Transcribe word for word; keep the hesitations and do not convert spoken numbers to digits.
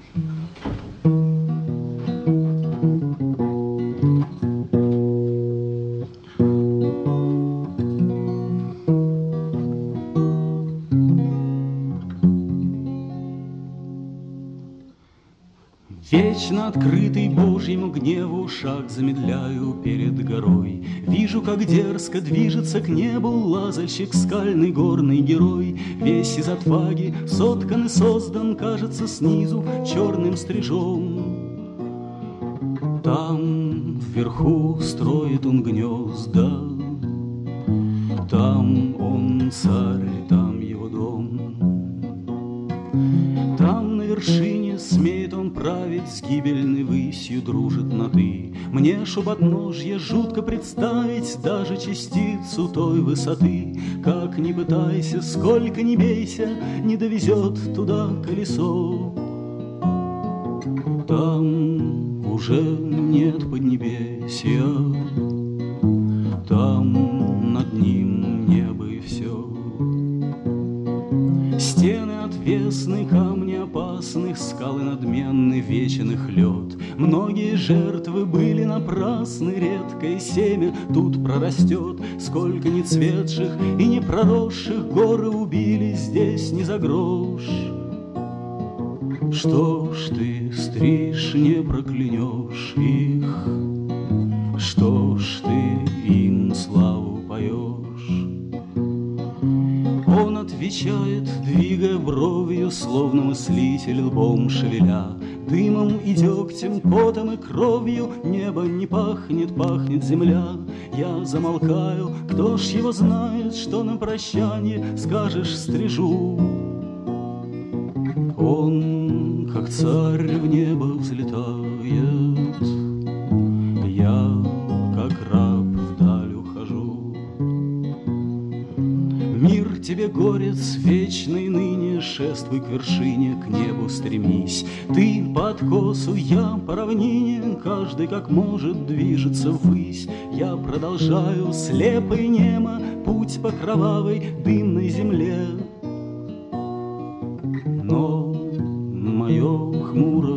Вечно открытый Божьему гневу шаг замедляю перед горой. Вижу, как дерзко движется к небу лазальщик, скальный горный герой. Весь из отваги соткан и создан, кажется, снизу черным стрижом. Там вверху строит он гнезда, там он царь, там его дом. Там на вершине смеет он править, с гибельной высью дружит на «ты». Мне ж у подножья жутко представить даже частицу той высоты. Как ни пытайся, сколько ни бейся, не довезет туда колесо. Там уже нет поднебесья, там над ним небо и все. Стены отвесны, камни опасных, скалы надменны, вечен их лед. Многие жертвы были напрасны, редкое семя тут прорастет. Сколько ни цветших и не проросших горы убили здесь не за грош. Что ж ты, стриж, не проклянешь их? Что ж ты им славу поешь? Он отвечает, двигая бровью, словно мыслитель лбом шевеля. Дымом и дегтем, потом и кровью небо не пахнет, пахнет земля. Я замолкаю, кто ж его знает, что на прощанье скажешь стрижу. Он, как царь, в небо взлетает, я, как раб, вдаль ухожу. Мир тебе, горец, вечный ныне, шествуй к вершине, к небу стремись. Ты по откосу, я по равнине, каждый как может движется ввысь. Я продолжаю слепо и немо путь по кровавой дымной земле. Но мое хмурое